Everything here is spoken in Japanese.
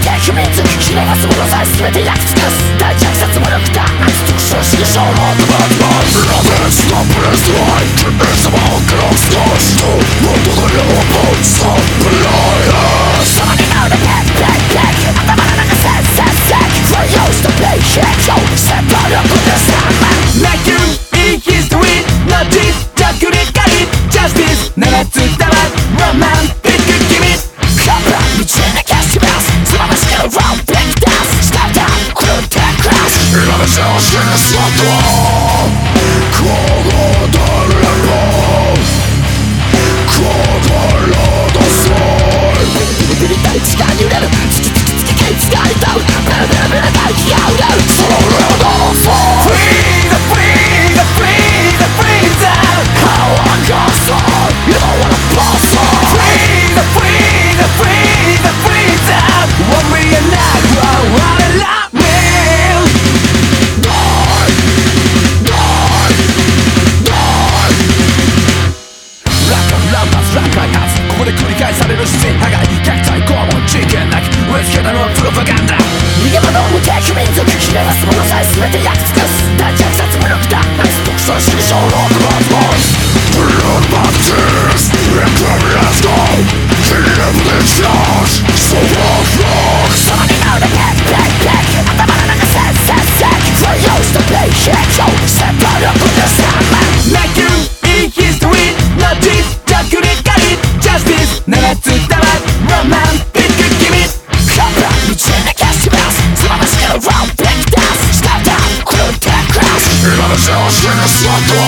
敵民族ひれがすものさえ全て焼き尽くす大虐殺無力だ特殊主義小のドバドバBrothers not pressed right It's about cross to What do they all about Stop liars Somebody know the back 頭の中せっせっせFor use to play shit Yo 戦闘力で3万 Like you in history Not this じゃくりかい Justice 7つだわ Romantic 君カップ道に消しますつまましける Round big dance Stop down 狂って crash 今の常識にスワットここ誰も心のそうビリビリ大地が揺れる突きケーツが歌うベルベルベル大気が揺れるその上をどうぞ Free the free the free the freezer How I got so You don't wanna boss on Free the free the free the freezer One million now wanna love meラン開発ここで繰り返される自然破壊虐待拷問事件なき植え付けたのはプロパガンダ逃げ惑う無敵民族ひれがすものさえ全て焼き尽くす大虐殺無力だ特殊主義小のドバドバ Blood baptisms Victorious goal Kingdom discharge So rock rock Somebody know the back 頭の中せっせっせ For use to play shit Yo 戦闘力で3万 Like you in history Not this じゃくりかい Justice 7つだわ Romantic 君カップ道に消しますつまましける Round big dance Stop down 狂って crash 今の常識にスワット